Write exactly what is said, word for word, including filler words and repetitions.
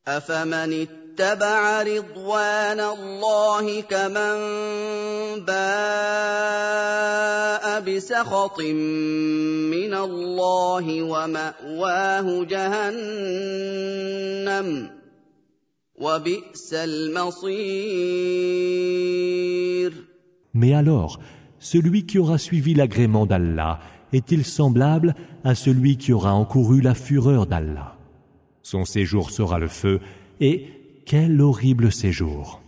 أفمن اتبع رضوان الله كمن باء بسخط من الله ومأواه جهنم وبئس المصير. Mais alors, celui qui aura suivi l'agrément d'Allah est-il semblable à celui qui aura encouru la fureur d'Allah? Son séjour sera le feu, et quel horrible séjour!